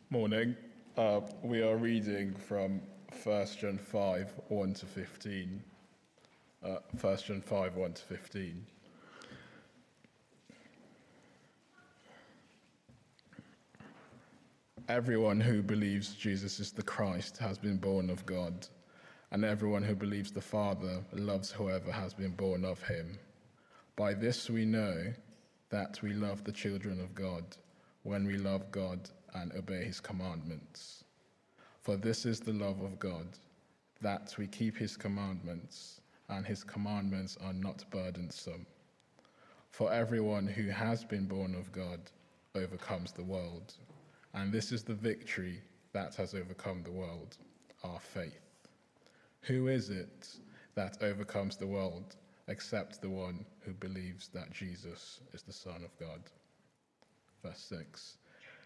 Morning. We are reading from 1 John 5, 1 to 15. 1 John 5, 1 to 15. Everyone who believes Jesus is the Christ has been born of God, and everyone who believes the Father loves whoever has been born of him. By this we know that we love the children of God, when we love God and obey his commandments. For this is the love of God, that we keep his commandments, and his commandments are not burdensome. For everyone who has been born of God overcomes the world, and this is the victory that has overcome the world, our faith. Who is it that overcomes the world except the one who believes that Jesus is the Son of God? Verse 6.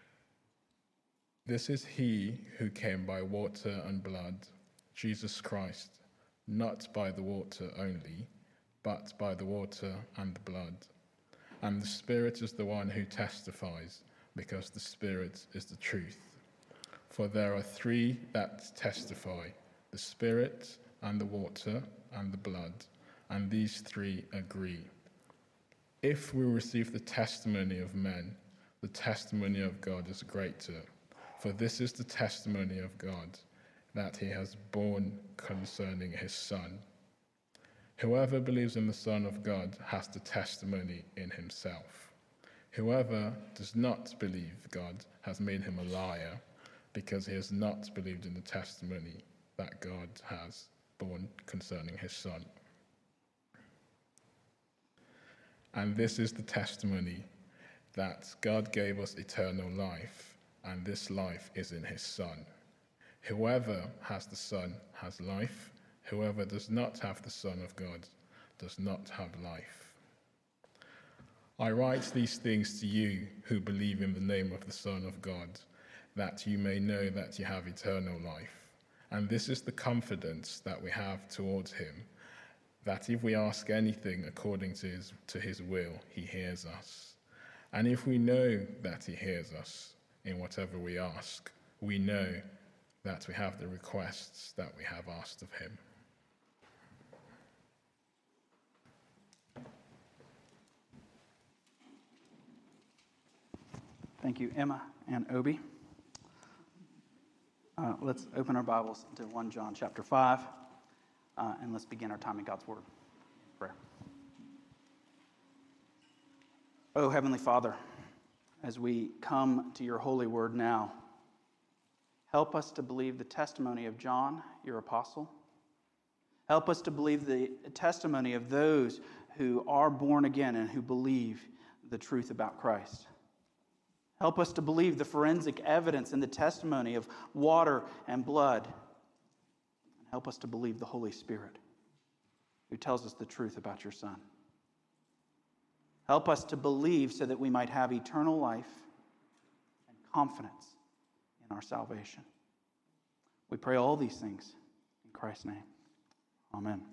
This is he who came by water and blood, Jesus Christ, not by the water only, but by the water and the blood. And the Spirit is the one who testifies, because the Spirit is the truth. For there are three that testify, the Spirit and the water and the blood, and these three agree. If we receive the testimony of men, the testimony of God is greater. For this is the testimony of God, that he has borne concerning his Son. Whoever believes in the Son of God has the testimony in himself. Whoever does not believe God has made him a liar, because he has not believed in the testimony that God has borne concerning his Son. And this is the testimony, that God gave us eternal life, and this life is in his Son. Whoever has the Son has life. Whoever does not have the Son of God does not have life. I write these things to you who believe in the name of the Son of God, that you may know that you have eternal life. And this is the confidence that we have towards him, that if we ask anything according to his will, he hears us. And if we know that he hears us in whatever we ask, we know that we have the requests that we have asked of him. Thank you, Emma and Obi. Let's open our Bibles to 1 John chapter 5, and let's begin our time in God's Word. Prayer. Oh, Heavenly Father, as we come to your holy word now, help us to believe the testimony of John, your apostle. Help us to believe the testimony of those who are born again and who believe the truth about Christ. Help us to believe the forensic evidence and the testimony of water and blood. And help us to believe the Holy Spirit, who tells us the truth about your Son. Help us to believe so that we might have eternal life and confidence in our salvation. We pray all these things in Christ's name. Amen.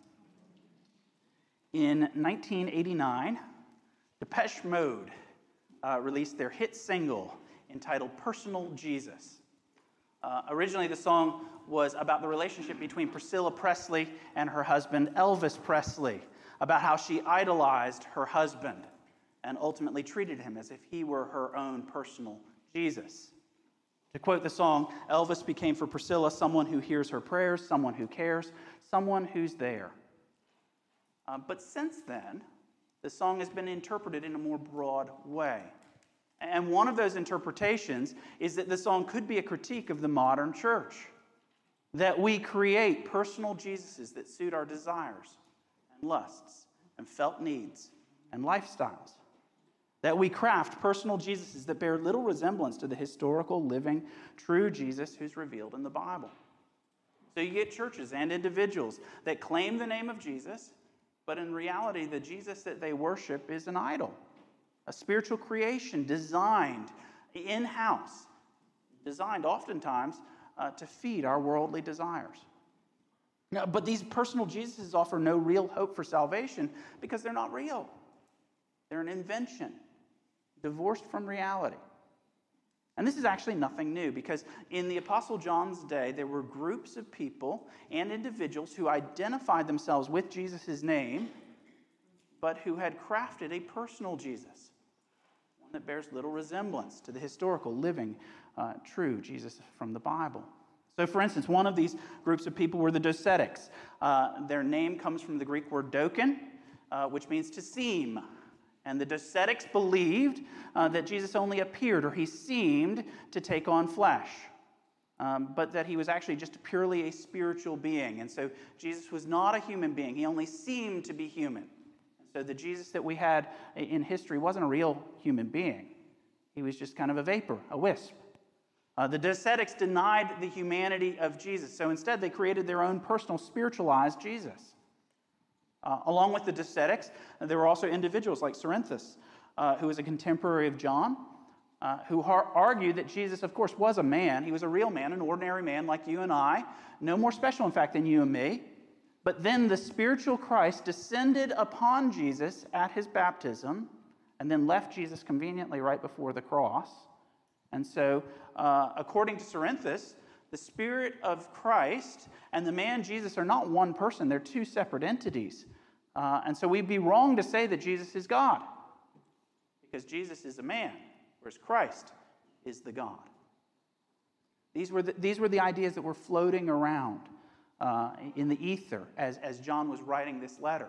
In 1989, Depeche Mode released their hit single entitled Personal Jesus. Originally, the song was about the relationship between Priscilla Presley and her husband, Elvis Presley, about how she idolized her husband and ultimately treated him as if he were her own personal Jesus. To quote the song, Elvis became for Priscilla someone who hears her prayers, someone who cares, someone who's there. But since then, the song has been interpreted in a more broad way. And one of those interpretations is that the song could be a critique of the modern church, that we create personal Jesuses that suit our desires and lusts and felt needs and lifestyles, that we craft personal Jesuses that bear little resemblance to the historical, living, true Jesus who's revealed in the Bible. So you get churches and individuals that claim the name of Jesus, but in reality, the Jesus that they worship is an idol, a spiritual creation designed in-house, designed oftentimes to feed our worldly desires. Now, but these personal Jesuses offer no real hope for salvation because they're not real. They're an invention, divorced from reality. And this is actually nothing new, because in the Apostle John's day, there were groups of people and individuals who identified themselves with Jesus' name, but who had crafted a personal Jesus, one that bears little resemblance to the historical, living, true Jesus from the Bible. So, for instance, one of these groups of people were the Docetics. Their name comes from the Greek word doken, which means to seem. And the Docetics believed that Jesus only appeared, or he seemed to take on flesh, but that he was actually just purely a spiritual being. And so Jesus was not a human being. He only seemed to be human. So the Jesus that we had in history wasn't a real human being. He was just kind of a vapor, a wisp. The Docetics denied the humanity of Jesus. So instead, they created their own personal spiritualized Jesus. Along with the Docetics, there were also individuals like Cerinthus, who was a contemporary of John, who argued that Jesus, of course, was a man. He was a real man, an ordinary man like you and I, no more special, in fact, than you and me. But then the spiritual Christ descended upon Jesus at his baptism and then left Jesus conveniently right before the cross. And so, according to Cerinthus, the Spirit of Christ and the man Jesus are not one person. They're two separate entities. And so we'd be wrong to say that Jesus is God, because Jesus is a man, whereas Christ is the God. These were the ideas that were floating around in the ether as John was writing this letter.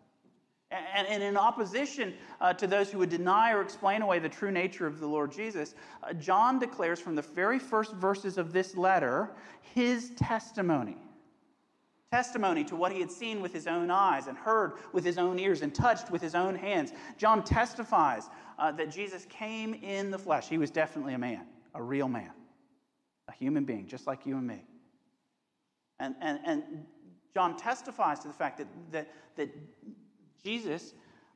And in opposition to those who would deny or explain away the true nature of the Lord Jesus, John declares from the very first verses of this letter his testimony. Testimony to what he had seen with his own eyes and heard with his own ears and touched with his own hands. John testifies that Jesus came in the flesh. He was definitely a man, a real man, a human being, just like you and me. And John testifies to the fact that Jesus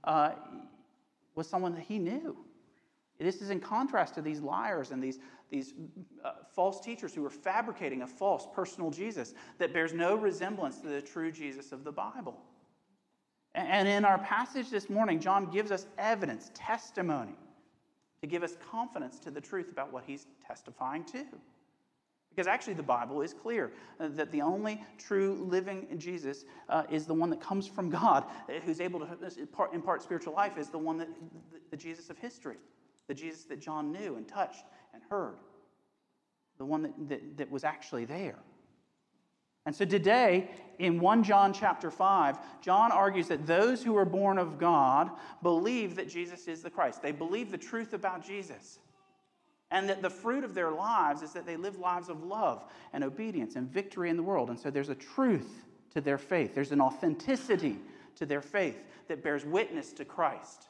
was someone that he knew. This is in contrast to these liars and these false teachers who were fabricating a false personal Jesus that bears no resemblance to the true Jesus of the Bible. And in our passage this morning, John gives us evidence, testimony, to give us confidence to the truth about what he's testifying to. Because actually the Bible is clear that the only true living Jesus is the one that comes from God, who's able to impart spiritual life, is the one the Jesus of history, the Jesus that John knew and touched and heard, the one that was actually there. And so today, in 1 John chapter 5, John argues that those who are born of God believe that Jesus is the Christ. They believe the truth about Jesus. And that the fruit of their lives is that they live lives of love and obedience and victory in the world. And so there's a truth to their faith. There's an authenticity to their faith that bears witness to Christ.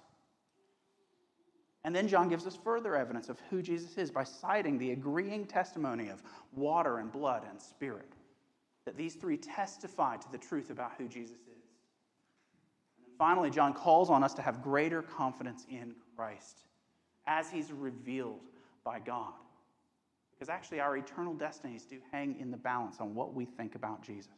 And then John gives us further evidence of who Jesus is by citing the agreeing testimony of water and blood and spirit. That these three testify to the truth about who Jesus is. And then finally, John calls on us to have greater confidence in Christ as he's revealed by God. Because actually our eternal destinies do hang in the balance on what we think about Jesus.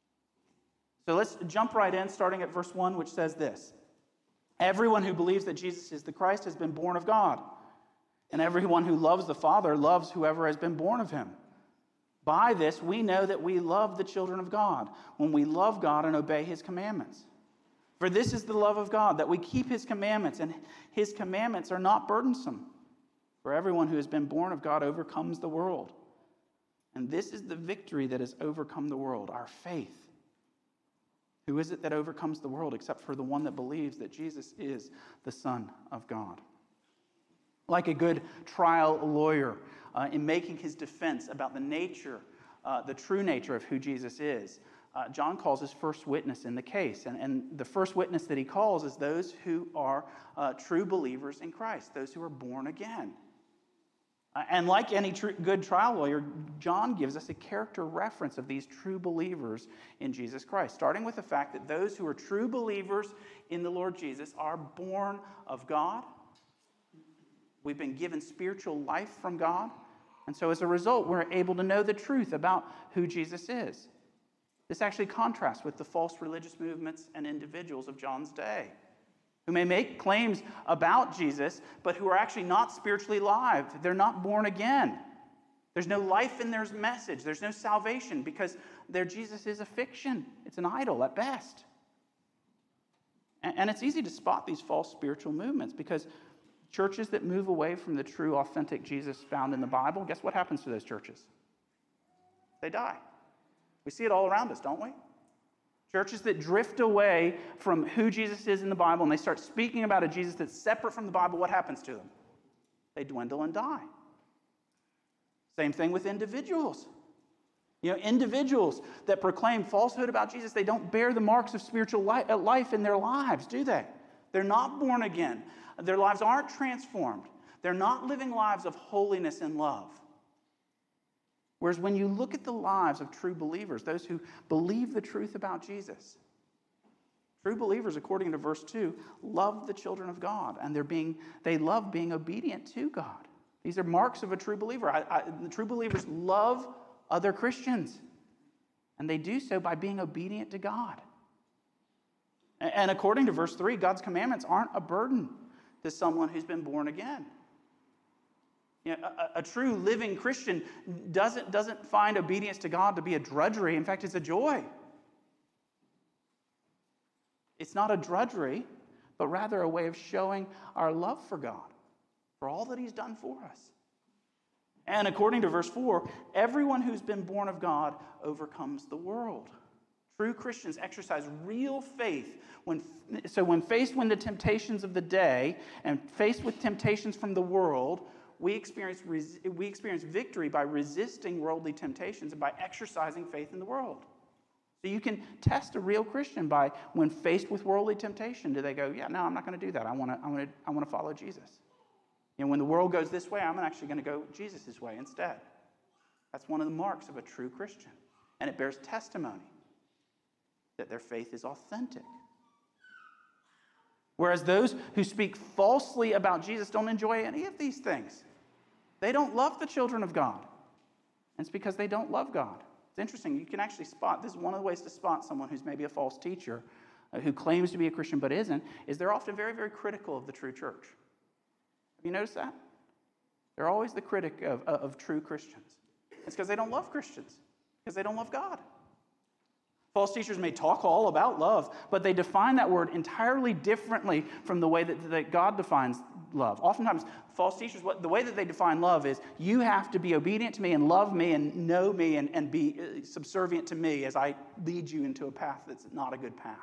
So let's jump right in, starting at verse 1, which says this: everyone who believes that Jesus is the Christ has been born of God, and everyone who loves the Father loves whoever has been born of him. By this we know that we love the children of God, when we love God and obey his commandments. For this is the love of God, that we keep his commandments, and his commandments are not burdensome. For everyone who has been born of God overcomes the world. And this is the victory that has overcome the world, our faith. Who is it that overcomes the world except for the one that believes that Jesus is the Son of God? Like a good trial lawyer in making his defense about the nature, the true nature of who Jesus is, John calls his first witness in the case. And the first witness that he calls is those who are true believers in Christ, those who are born again. And like any good trial lawyer, John gives us a character reference of these true believers in Jesus Christ, starting with the fact that those who are true believers in the Lord Jesus are born of God. We've been given spiritual life from God. And so as a result, we're able to know the truth about who Jesus is. This actually contrasts with the false religious movements and individuals of John's day, who may make claims about Jesus, but who are actually not spiritually alive. They're not born again. There's no life in their message. There's no salvation because their Jesus is a fiction. It's an idol at best. And it's easy to spot these false spiritual movements because churches that move away from the true, authentic Jesus found in the Bible, guess what happens to those churches? They die. We see it all around us, don't we? Churches that drift away from who Jesus is in the Bible and they start speaking about a Jesus that's separate from the Bible, what happens to them? They dwindle and die. Same thing with individuals. Individuals that proclaim falsehood about Jesus, they don't bear the marks of spiritual life in their lives, do they? They're not born again. Their lives aren't transformed. They're not living lives of holiness and love. Whereas when you look at the lives of true believers, those who believe the truth about Jesus, true believers, according to verse 2, love the children of God, and they love being obedient to God. These are marks of a true believer. The true believers love other Christians, and they do so by being obedient to God. And according to verse 3, God's commandments aren't a burden to someone who's been born again. A true living Christian doesn't find obedience to God to be a drudgery. In fact, it's a joy. It's not a drudgery, but rather a way of showing our love for God, for all that he's done for us. And according to verse 4, everyone who's been born of God overcomes the world. True Christians exercise real faith when faced with the temptations of the day and faced with temptations from the world, we experience victory by resisting worldly temptations and by exercising faith in the world. So you can test a real Christian by when faced with worldly temptation, do they go, yeah, no, I'm not going to do that. I want to follow Jesus. When the world goes this way, I'm actually going to go Jesus' way instead. That's one of the marks of a true Christian. And it bears testimony that their faith is authentic. Whereas those who speak falsely about Jesus don't enjoy any of these things. They don't love the children of God. And it's because they don't love God. It's interesting. You can actually spot, this is one of the ways to spot someone who's maybe a false teacher, who claims to be a Christian but isn't, is they're often very, very critical of the true church. Have you noticed that? They're always the critic of true Christians. It's because they don't love Christians, because they don't love God. False teachers may talk all about love, but they define that word entirely differently from the way that God defines love. Oftentimes, false teachers, the way that they define love is, you have to be obedient to me and love me and know me and be subservient to me as I lead you into a path that's not a good path.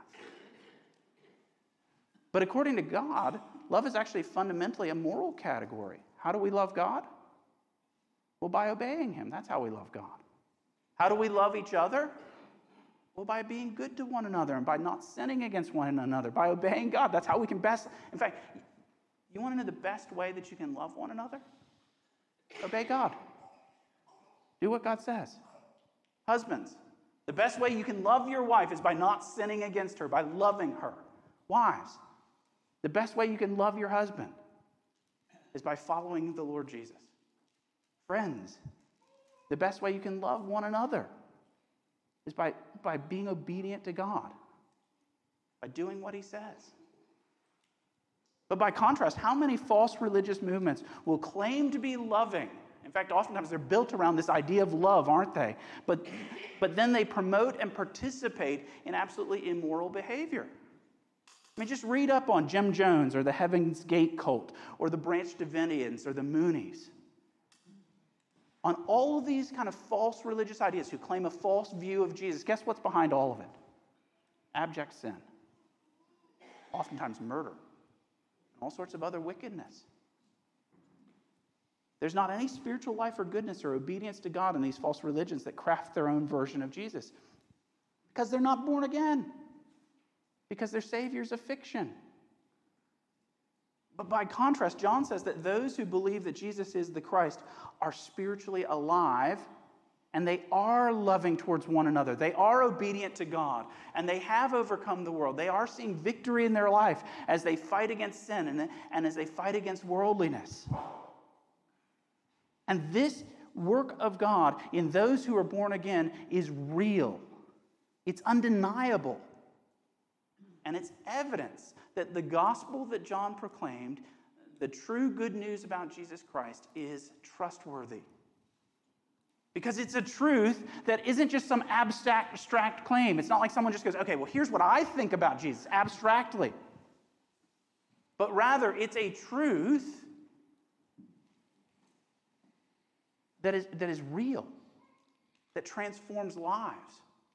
But according to God, love is actually fundamentally a moral category. How do we love God? Well, by obeying him. That's how we love God. How do we love each other? Well, by being good to one another and by not sinning against one another, by obeying God. That's how we can best. In fact, you want to know the best way that you can love one another? Obey God. Do what God says. Husbands, the best way you can love your wife is by not sinning against her, by loving her. Wives, the best way you can love your husband is by following the Lord Jesus. Friends, the best way you can love one another is by being obedient to God, by doing what he says. But by contrast, how many false religious movements will claim to be loving? In fact, oftentimes they're built around this idea of love, aren't they? But then they promote and participate in absolutely immoral behavior. I mean, just read up on Jim Jones or the Heaven's Gate cult or the Branch Davidians or the Moonies. On all of these kind of false religious ideas who claim a false view of Jesus, guess what's behind all of it? Abject sin. Oftentimes murder. And all sorts of other wickedness. There's not any spiritual life or goodness or obedience to God in these false religions that craft their own version of Jesus. Because they're not born again. Because their Savior's a fiction. But by contrast, John says that those who believe that Jesus is the Christ are spiritually alive, and they are loving towards one another. They are obedient to God, and they have overcome the world. They are seeing victory in their life as they fight against sin and as they fight against worldliness. And this work of God in those who are born again is real. It's undeniable. And it's evidence that the gospel that John proclaimed, the true good news about Jesus Christ, is trustworthy. Because it's a truth that isn't just some abstract claim. It's not like someone just goes, okay, well, here's what I think about Jesus, abstractly. But rather, it's a truth that is real, that transforms lives,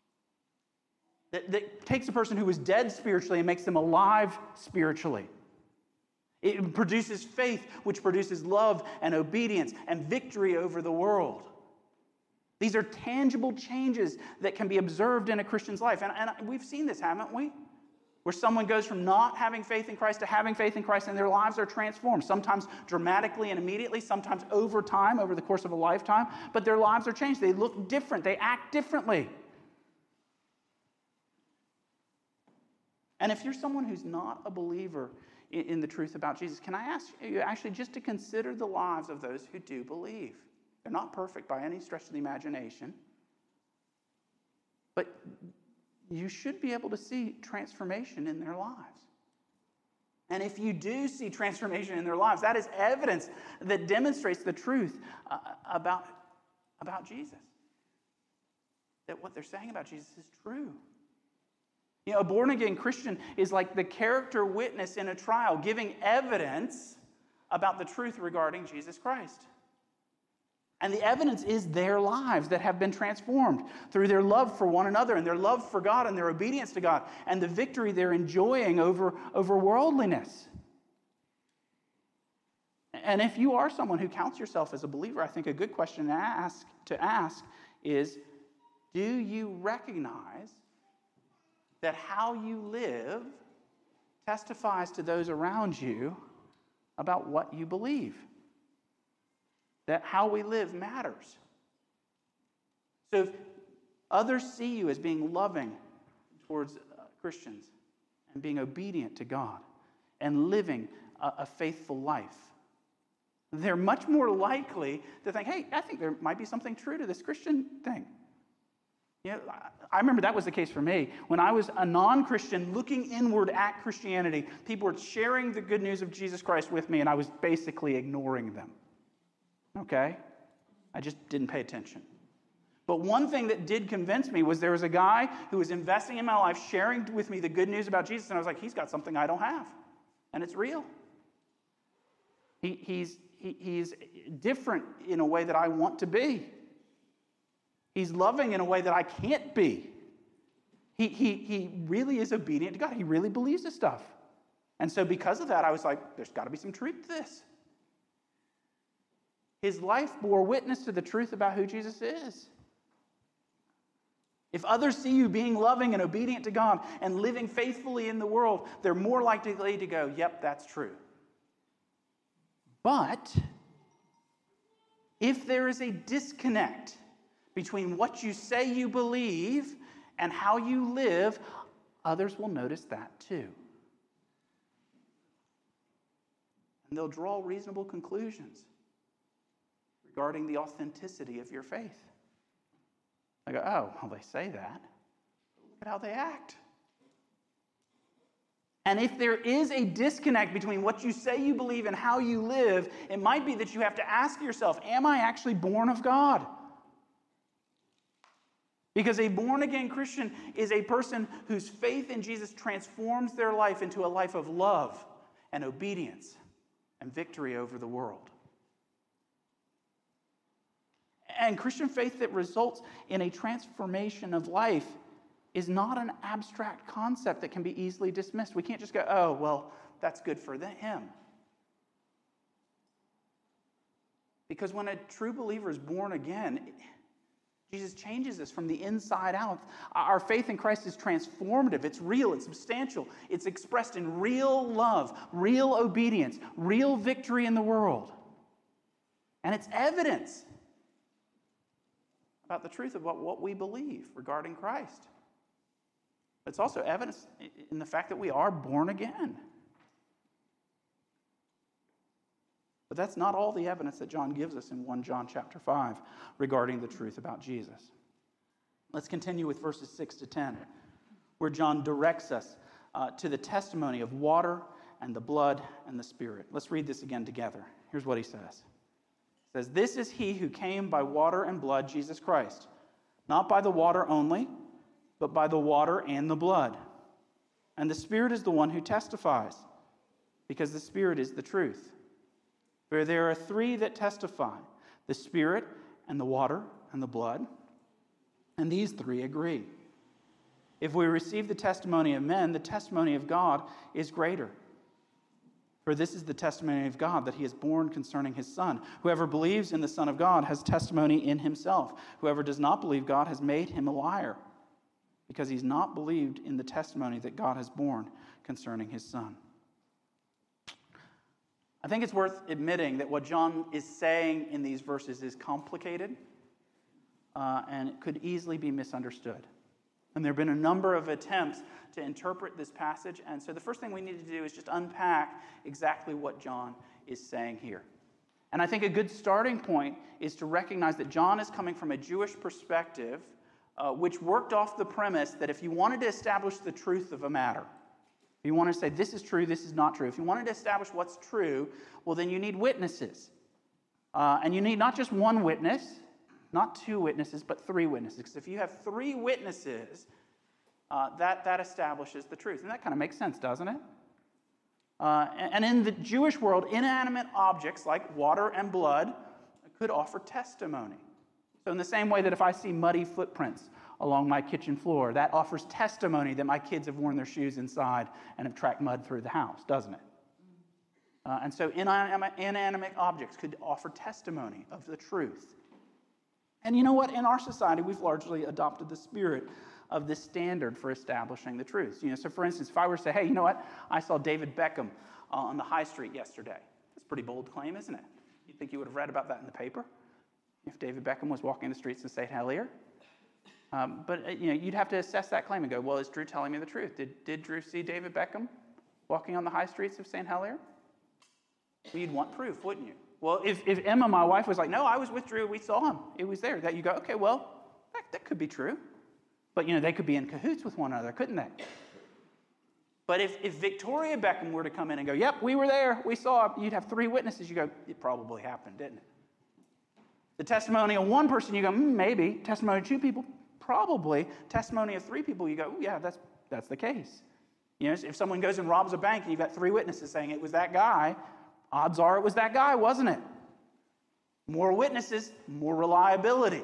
that takes a person who is dead spiritually and makes them alive spiritually. It produces faith, which produces love and obedience and victory over the world. These are tangible changes that can be observed in a Christian's life. And we've seen this, haven't we? Where someone goes from not having faith in Christ to having faith in Christ, and their lives are transformed, sometimes dramatically and immediately, sometimes over time, over the course of a lifetime, but their lives are changed. They look different. They act differently. And if you're someone who's not a believer in the truth about Jesus, can I ask you actually just to consider the lives of those who do believe? They're not perfect by any stretch of the imagination, but you should be able to see transformation in their lives. And if you do see transformation in their lives, that is evidence that demonstrates the truth about Jesus. That what they're saying about Jesus is true. You know, a born-again Christian is like the character witness in a trial, giving evidence about the truth regarding Jesus Christ. And the evidence is their lives that have been transformed through their love for one another and their love for God and their obedience to God and the victory they're enjoying over worldliness. And if you are someone who counts yourself as a believer, I think a good question to ask is, do you recognize that how you live testifies to those around you about what you believe? That how we live matters. So if others see you as being loving towards Christians and being obedient to God and living a faithful life, they're much more likely to think, hey, I think there might be something true to this Christian thing. You know, I remember that was the case for me. When I was a non-Christian looking inward at Christianity, people were sharing the good news of Jesus Christ with me, and I was basically ignoring them. Okay? I just didn't pay attention. But one thing that did convince me was there was a guy who was investing in my life, sharing with me the good news about Jesus, and I was like, he's got something I don't have. And it's real. He's different in a way that I want to be. He's loving in a way that I can't be. He really is obedient to God. He really believes this stuff. And so because of that, I was like, there's got to be some truth to this. His life bore witness to the truth about who Jesus is. If others see you being loving and obedient to God and living faithfully in the world, they're more likely to go, yep, that's true. But if there is a disconnect between what you say you believe and how you live, others will notice that too. And they'll draw reasonable conclusions regarding the authenticity of your faith. I go, oh, well, they say that. Look at how they act. And if there is a disconnect between what you say you believe and how you live, it might be that you have to ask yourself, am I actually born of God? Because a born-again Christian is a person whose faith in Jesus transforms their life into a life of love and obedience and victory over the world. And Christian faith that results in a transformation of life is not an abstract concept that can be easily dismissed. We can't just go, oh, well, that's good for him. Because when a true believer is born again, Jesus changes us from the inside out. Our faith in Christ is transformative. It's real. It's substantial. It's expressed in real love, real obedience, real victory in the world. And it's evidence about the truth of what we believe regarding Christ. It's also evidence in the fact that we are born again. But that's not all the evidence that John gives us in 1 John chapter 5 regarding the truth about Jesus. Let's continue with verses 6 to 10, where John directs us to the testimony of water and the blood and the Spirit. Let's read this again together. Here's what he says. He says, "This is he who came by water and blood, Jesus Christ, not by the water only, but by the water and the blood. And the Spirit is the one who testifies, because the Spirit is the truth. For there are three that testify, the Spirit and the water and the blood, and these three agree. If we receive the testimony of men, the testimony of God is greater. For this is the testimony of God, that he is born concerning his Son. Whoever believes in the Son of God has testimony in himself. Whoever does not believe God has made him a liar, because he's not believed in the testimony that God has borne concerning his Son." I think it's worth admitting that what John is saying in these verses is complicated, and it could easily be misunderstood. And there have been a number of attempts to interpret this passage, and so the first thing we need to do is just unpack exactly what John is saying here. And I think a good starting point is to recognize that John is coming from a Jewish perspective, which worked off the premise that if you wanted to establish the truth of a matter, if you want to say this is true, this is not true, if you wanted to establish what's true, well, then you need witnesses. And you need not just one witness, not two witnesses, but three witnesses. Because if you have three witnesses, that establishes the truth. And that kind of makes sense, doesn't it? And in the Jewish world, inanimate objects like water and blood could offer testimony. So in the same way that if I see muddy footprints along my kitchen floor, that offers testimony that my kids have worn their shoes inside and have tracked mud through the house, doesn't it? And so inanimate objects could offer testimony of the truth. And you know what? In our society, we've largely adopted the spirit of this standard for establishing the truth. So for instance, if I were to say, hey, you know what? I saw David Beckham on the high street yesterday. That's a pretty bold claim, isn't it? You'd think you would have read about that in the paper if David Beckham was walking the streets of St. Helier. But you'd have to assess that claim and go, well, is Drew telling me the truth? Did Drew see David Beckham walking on the high streets of St. Helier? Well, you'd want proof, wouldn't you? Well, if Emma, my wife, was like, no, I was with Drew, we saw him, it was there, that you go, okay, well, that could be true. But, they could be in cahoots with one another, couldn't they? But if Victoria Beckham were to come in and go, yep, we were there, we saw it, you'd have three witnesses, you go, it probably happened, didn't it? The testimony of one person, you go, maybe. Testimony of two people, probably. Testimony of three people, you go, yeah, that's the case. If someone goes and robs a bank and you've got three witnesses saying it was that guy, odds are it was that guy, wasn't it? More witnesses, more reliability.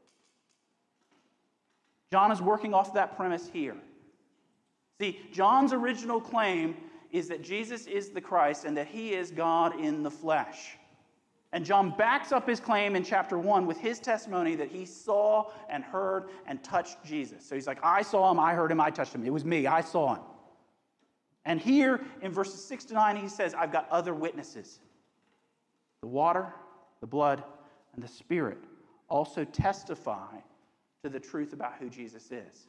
John is working off that premise here. See, John's original claim is that Jesus is the Christ and that he is God in the flesh. And John backs up his claim in chapter 1 with his testimony that he saw and heard and touched Jesus. So he's like, I saw him, I heard him, I touched him. It was me, I saw him. And here in verses 6 to 9, he says, I've got other witnesses. The water, the blood, and the Spirit also testify to the truth about who Jesus is.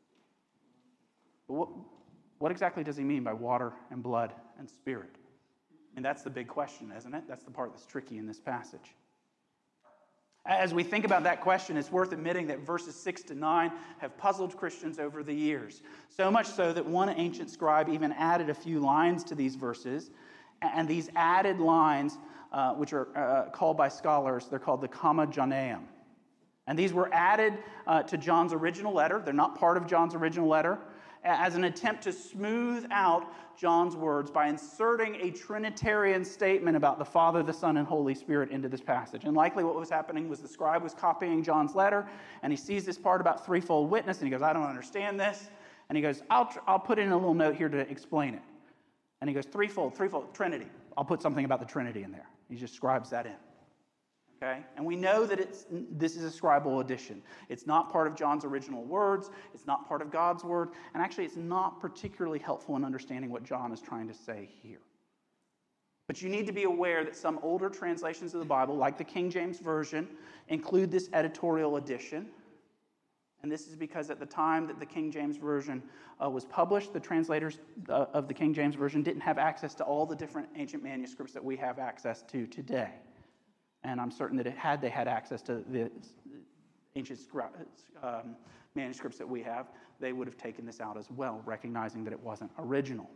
But what exactly does he mean by water and blood and Spirit? And that's the big question, isn't it? That's the part that's tricky in this passage. As we think about that question, it's worth admitting that verses 6 to 9 have puzzled Christians over the years. So much so that one ancient scribe even added a few lines to these verses. And these added lines, which are called by scholars, they're called the Comma Johanneum. And these were added to John's original letter. They're not part of John's original letter, as an attempt to smooth out John's words by inserting a Trinitarian statement about the Father, the Son, and Holy Spirit into this passage. And likely what was happening was the scribe was copying John's letter, and he sees this part about threefold witness, and he goes, I don't understand this. And he goes, I'll put in a little note here to explain it. And he goes, threefold, Trinity. I'll put something about the Trinity in there. He just scribes that in. Okay? And we know that this is a scribal addition. It's not part of John's original words. It's not part of God's word. And actually, it's not particularly helpful in understanding what John is trying to say here. But you need to be aware that some older translations of the Bible, like the King James Version, include this editorial addition. And this is because at the time that the King James Version was published, the translators of the King James Version didn't have access to all the different ancient manuscripts that we have access to today. And I'm certain that they had access to the ancient manuscripts that we have, they would have taken this out as well, recognizing that it wasn't original.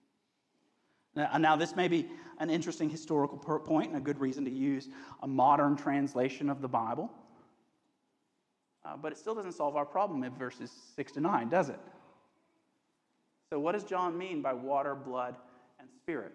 Now, this may be an interesting historical point and a good reason to use a modern translation of the Bible, but it still doesn't solve our problem in verses 6 to 9, does it? So what does John mean by water, blood, and spirit?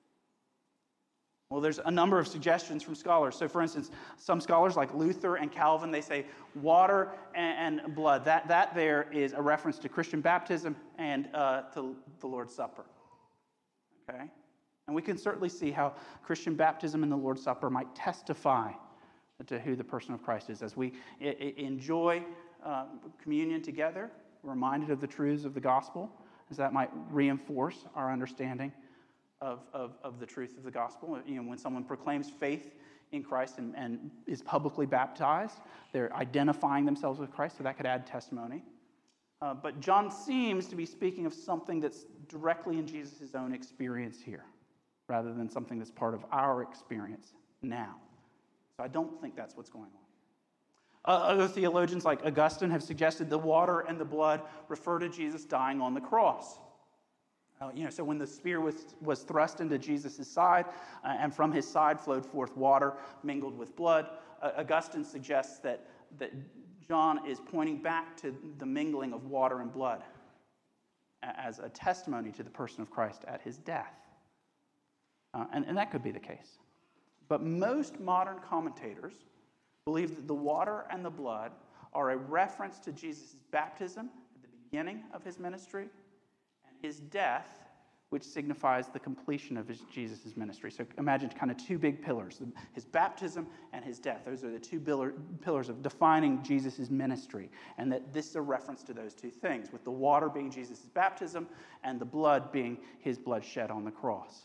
Well, there's a number of suggestions from scholars. So, for instance, some scholars like Luther and Calvin, they say water and blood. That there is a reference to Christian baptism and to the Lord's Supper. Okay? And we can certainly see how Christian baptism and the Lord's Supper might testify to who the person of Christ is. As we enjoy communion together, we're reminded of the truths of the gospel, as that might reinforce our understanding of the truth of the gospel. You know, when someone proclaims faith in Christ and is publicly baptized, they're identifying themselves with Christ, so that could add testimony. But John seems to be speaking of something that's directly in Jesus' own experience here, rather than something that's part of our experience now. So I don't think that's what's going on. Other theologians like Augustine have suggested the water and the blood refer to Jesus dying on the cross. So when the spear was thrust into Jesus' side, and from his side flowed forth water mingled with blood, Augustine suggests that John is pointing back to the mingling of water and blood as a testimony to the person of Christ at his death. And that could be the case. But most modern commentators believe that the water and the blood are a reference to Jesus' baptism at the beginning of his ministry, his death, which signifies the completion of Jesus' ministry. So imagine kind of two big pillars, his baptism and his death. Those are the two pillars of defining Jesus' ministry, and that this is a reference to those two things, with the water being Jesus' baptism and the blood being his blood shed on the cross.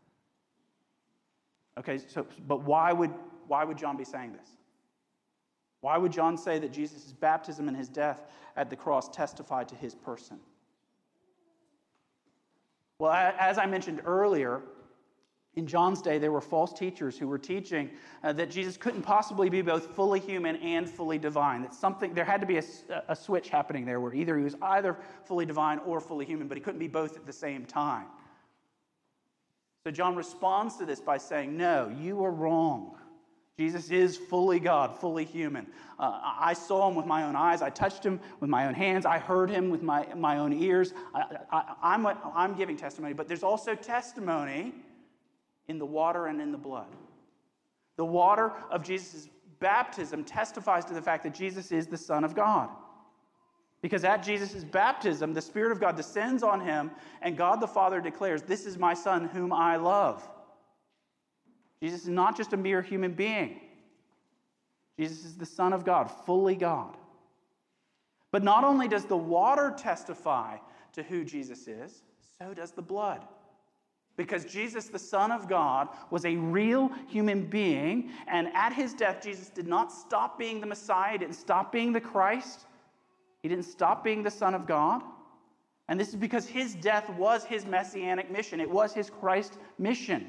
Okay, but why would John be saying this? Why would John say that Jesus' baptism and his death at the cross testified to his person? Well, as I mentioned earlier, in John's day, there were false teachers who were teaching that Jesus couldn't possibly be both fully human and fully divine. There had to be a switch happening there where he was either fully divine or fully human, but he couldn't be both at the same time. So John responds to this by saying, no, you are wrong. Jesus is fully God, fully human. I saw him with my own eyes. I touched him with my own hands. I heard him with my own ears. I'm giving testimony, but there's also testimony in the water and in the blood. The water of Jesus' baptism testifies to the fact that Jesus is the Son of God. Because at Jesus' baptism, the Spirit of God descends on him, and God the Father declares, "This is my Son whom I love." Jesus is not just a mere human being. Jesus is the Son of God, fully God. But not only does the water testify to who Jesus is, so does the blood. Because Jesus, the Son of God, was a real human being, and at his death, Jesus did not stop being the Messiah, he didn't stop being the Christ, he didn't stop being the Son of God. And this is because his death was his messianic mission. It was his Christ mission.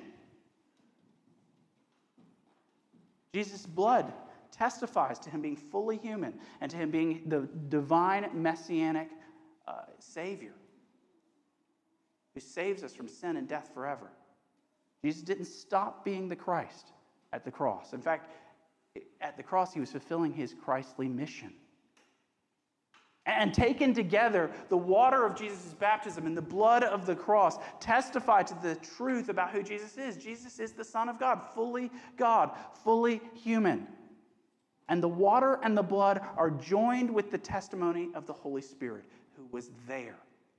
Jesus' blood testifies to him being fully human and to him being the divine messianic Savior who saves us from sin and death forever. Jesus didn't stop being the Christ at the cross. In fact, at the cross, he was fulfilling his Christly mission. And taken together, the water of Jesus' baptism and the blood of the cross testify to the truth about who Jesus is. Jesus is the Son of God, fully human. And the water and the blood are joined with the testimony of the Holy Spirit, who was there.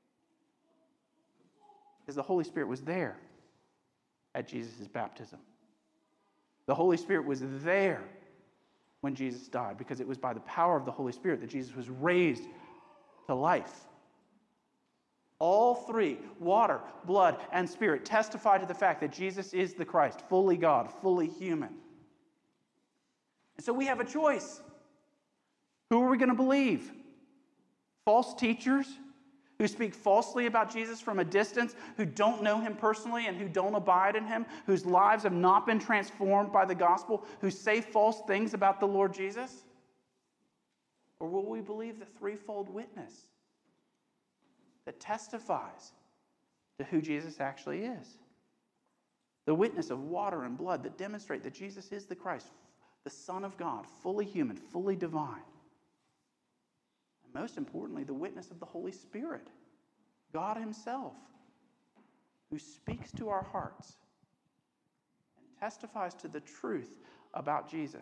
Because the Holy Spirit was there at Jesus' baptism. The Holy Spirit was there when Jesus died, because it was by the power of the Holy Spirit that Jesus was raised to life. All three, water, blood, and spirit, testify to the fact that Jesus is the Christ, fully God, fully human. And so we have a choice. Who are we going to believe? False teachers who speak falsely about Jesus from a distance, who don't know him personally and who don't abide in him, whose lives have not been transformed by the gospel, who say false things about the Lord Jesus? Or will we believe the threefold witness that testifies to who Jesus actually is? The witness of water and blood that demonstrate that Jesus is the Christ, the Son of God, fully human, fully divine. And most importantly, the witness of the Holy Spirit, God himself, who speaks to our hearts and testifies to the truth about Jesus.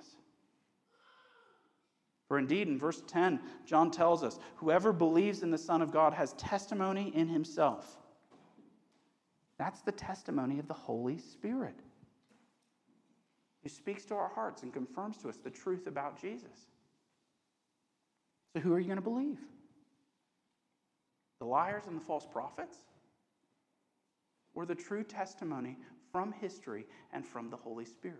For indeed, in verse 10, John tells us, whoever believes in the Son of God has testimony in himself. That's the testimony of the Holy Spirit, who speaks to our hearts and confirms to us the truth about Jesus. So who are you going to believe? The liars and the false prophets? Or the true testimony from history and from the Holy Spirit?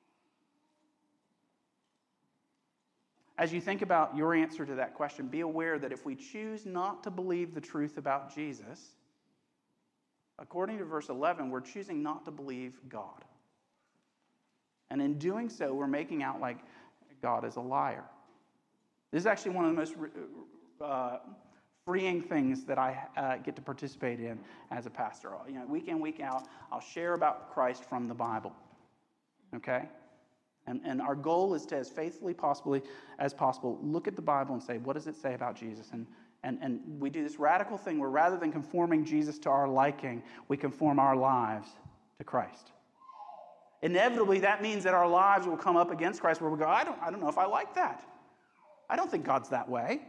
As you think about your answer to that question, be aware that if we choose not to believe the truth about Jesus, according to verse 11, we're choosing not to believe God. And in doing so, we're making out like God is a liar. This is actually one of the most freeing things that I get to participate in as a pastor. You know, week in, week out, I'll share about Christ from the Bible. Okay? And our goal is to, as faithfully as possible, look at the Bible and say, what does it say about Jesus? And we do this radical thing where rather than conforming Jesus to our liking, we conform our lives to Christ. Inevitably, that means that our lives will come up against Christ where we go, I don't know if I like that. I don't think God's that way.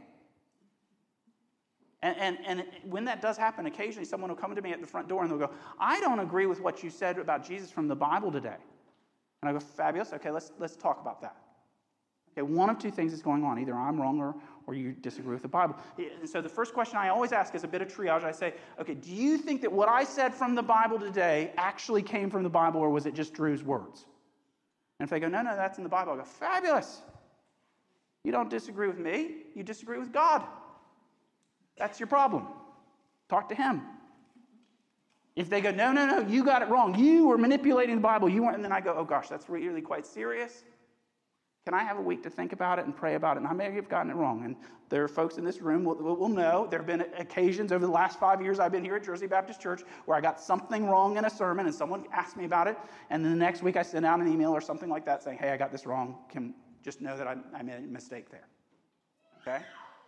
And when that does happen, occasionally someone will come to me at the front door and they'll go, I don't agree with what you said about Jesus from the Bible today. And I go, fabulous. Okay, let's talk about that. Okay, one of two things is going on. Either I'm wrong or you disagree with the Bible. And so the first question I always ask is a bit of triage. I say, okay, do you think that what I said from the Bible today actually came from the Bible, or was it just Drew's words? And if they go, no, that's in the Bible, I go, fabulous. You don't disagree with me. You disagree with God. That's your problem. Talk to him. If they go, no, you got it wrong. You were manipulating the Bible. You weren't. And then I go, oh gosh, that's really quite serious. Can I have a week to think about it and pray about it? And I may have gotten it wrong. And there are folks in this room will know. There have been occasions over the last 5 years I've been here at Jersey Baptist Church where I got something wrong in a sermon and someone asked me about it. And then the next week I send out an email or something like that saying, hey, I got this wrong. Can just know that I made a mistake there. Okay?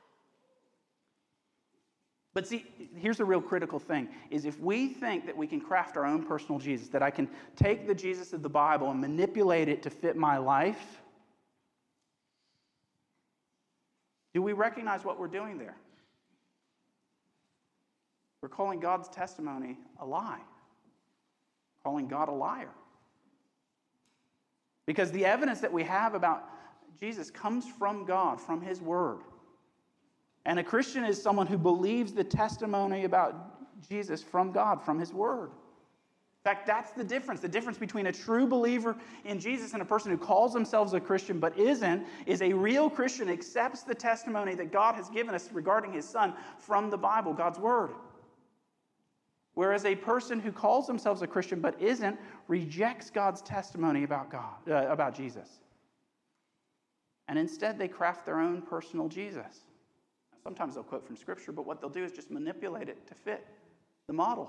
But see, here's the real critical thing, is if we think that we can craft our own personal Jesus, that I can take the Jesus of the Bible and manipulate it to fit my life, do we recognize what we're doing there? We're calling God's testimony a lie, calling God a liar. Because the evidence that we have about Jesus comes from God, from his word. And a Christian is someone who believes the testimony about Jesus from God, from his word. In fact, that's the difference. The difference between a true believer in Jesus and a person who calls themselves a Christian but isn't, is a real Christian accepts the testimony that God has given us regarding his Son from the Bible, God's word. Whereas a person who calls themselves a Christian but isn't, rejects God's testimony about Jesus. And instead they craft their own personal Jesus. Sometimes they'll quote from Scripture, but what they'll do is just manipulate it to fit the model.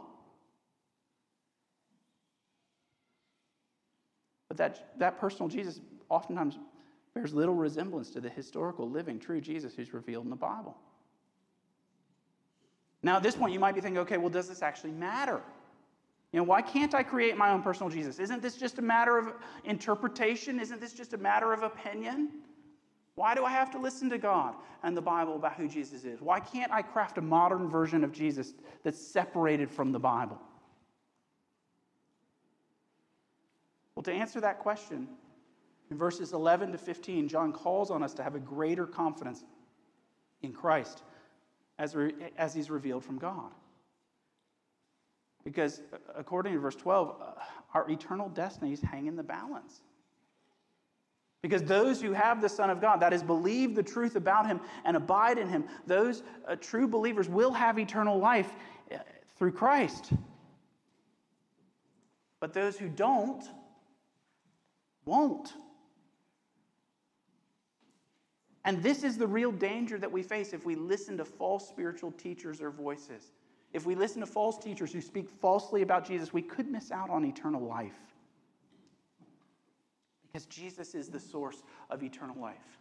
But that personal Jesus oftentimes bears little resemblance to the historical, living, true Jesus who's revealed in the Bible. Now, at this point, you might be thinking, okay, well, does this actually matter? You know, why can't I create my own personal Jesus? Isn't this just a matter of interpretation? Isn't this just a matter of opinion? Why do I have to listen to God and the Bible about who Jesus is? Why can't I craft a modern version of Jesus that's separated from the Bible? Well, to answer that question, in verses 11 to 15, John calls on us to have a greater confidence in Christ as he's revealed from God. Because according to verse 12, our eternal destinies hang in the balance. Because those who have the Son of God, that is, believe the truth about him and abide in him, those true believers will have eternal life through Christ. But those who don't, won't. And this is the real danger that we face if we listen to false spiritual teachers or voices. If we listen to false teachers who speak falsely about Jesus, we could miss out on eternal life. Because Jesus is the source of eternal life.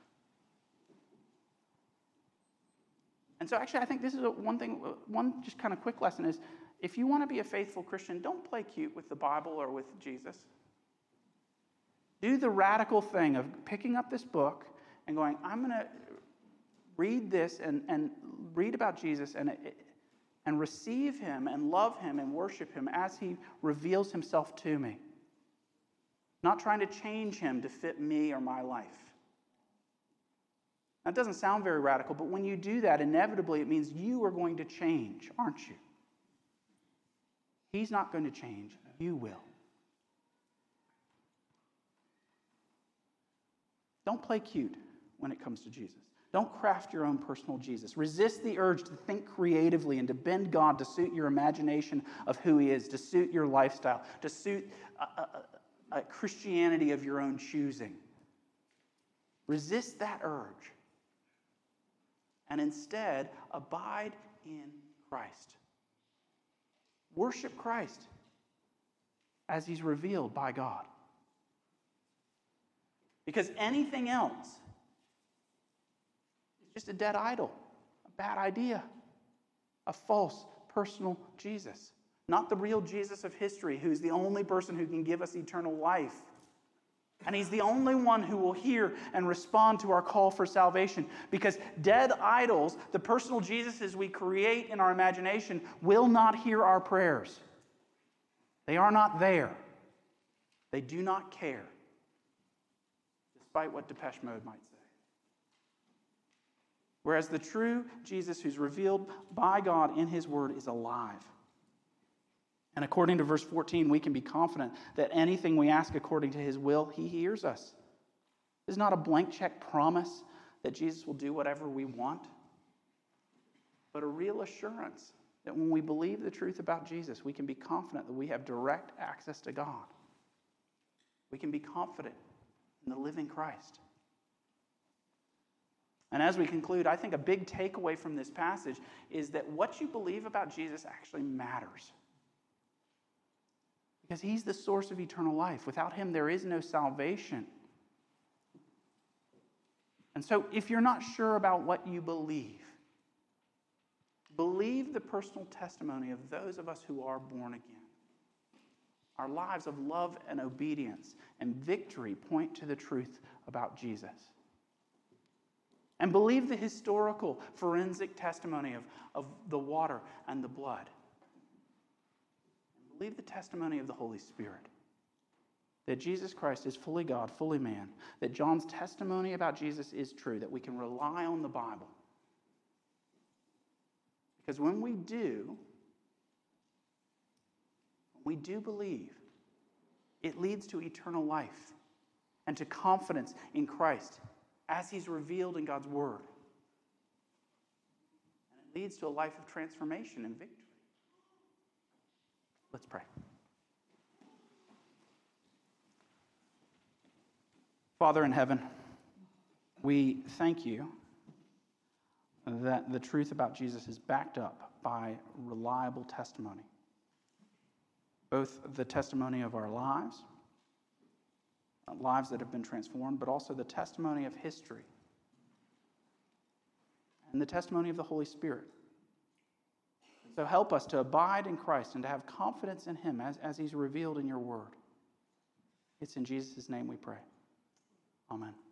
And so actually, I think this is one just kind of quick lesson is, if you want to be a faithful Christian, don't play cute with the Bible or with Jesus. Do the radical thing of picking up this book and going, I'm going to read this and read about Jesus and receive him and love him and worship him as he reveals himself to me. Not trying to change him to fit me or my life. That doesn't sound very radical, but when you do that, inevitably it means you are going to change, aren't you? He's not going to change. You will. Don't play cute when it comes to Jesus. Don't craft your own personal Jesus. Resist the urge to think creatively and to bend God to suit your imagination of who he is, to suit your lifestyle, to suit a Christianity of your own choosing. Resist that urge. And instead, abide in Christ. Worship Christ as he's revealed by God. Because anything else is just a dead idol, a bad idea, a false personal Jesus. Not the real Jesus of history, who's the only person who can give us eternal life. And he's the only one who will hear and respond to our call for salvation. Because dead idols, the personal Jesuses we create in our imagination, will not hear our prayers. They are not there. They do not care. Despite what Depeche Mode might say. Whereas the true Jesus who's revealed by God in his word is alive. And according to verse 14, we can be confident that anything we ask according to his will, he hears us. This is not a blank check promise that Jesus will do whatever we want, but a real assurance that when we believe the truth about Jesus, we can be confident that we have direct access to God. We can be confident in the living Christ. And as we conclude, I think a big takeaway from this passage is that what you believe about Jesus actually matters. Because he's the source of eternal life. Without him, there is no salvation. And so if you're not sure about what you believe the personal testimony of those of us who are born again. Our lives of love and obedience and victory point to the truth about Jesus. And believe the historical forensic testimony of the water and the blood. Believe the testimony of the Holy Spirit. That Jesus Christ is fully God, fully man. That John's testimony about Jesus is true. That we can rely on the Bible. Because when we do believe, it leads to eternal life and to confidence in Christ as he's revealed in God's word. And it leads to a life of transformation and victory. Let's pray. Father in heaven, we thank you that the truth about Jesus is backed up by reliable testimony. Both the testimony of our lives that have been transformed, but also the testimony of history and the testimony of the Holy Spirit. So help us to abide in Christ and to have confidence in him as he's revealed in your word. It's in Jesus' name we pray. Amen.